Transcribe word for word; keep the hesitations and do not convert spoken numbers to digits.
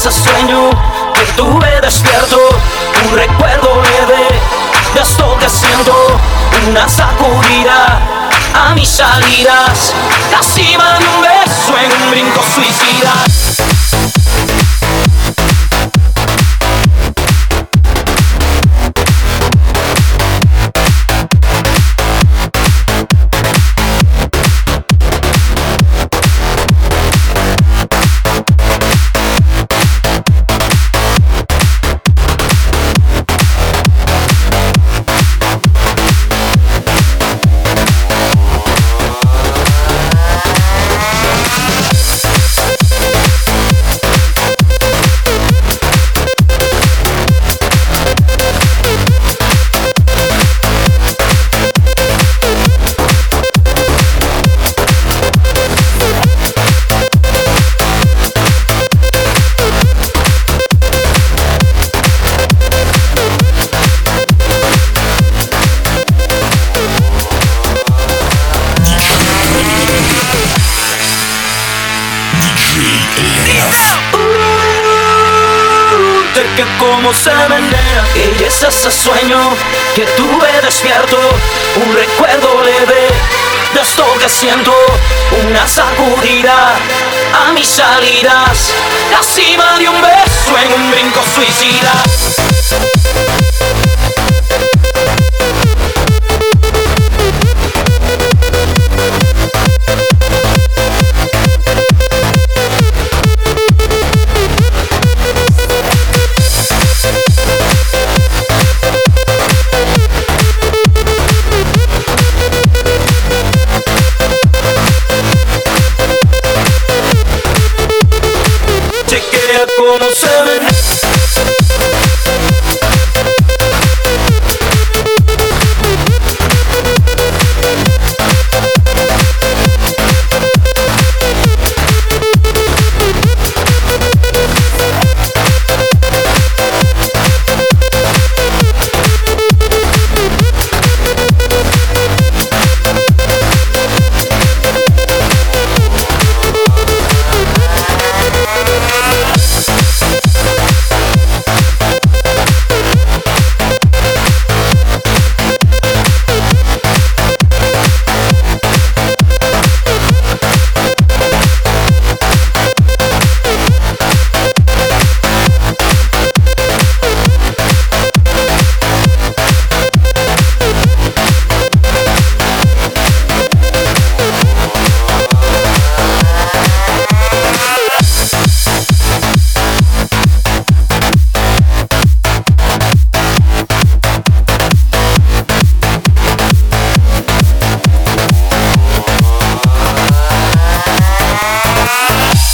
ese sueño que tuve despierto, un recuerdo leve de esto que siento, una sacudida a mis salidas, la cima de un beso en un brinco suicida. Que como se menea, ella es ese sueño que tuve despierto, un recuerdo leve de esto que siento, una sacudida a mis salidas, la cima de un beso en un brinco suicida.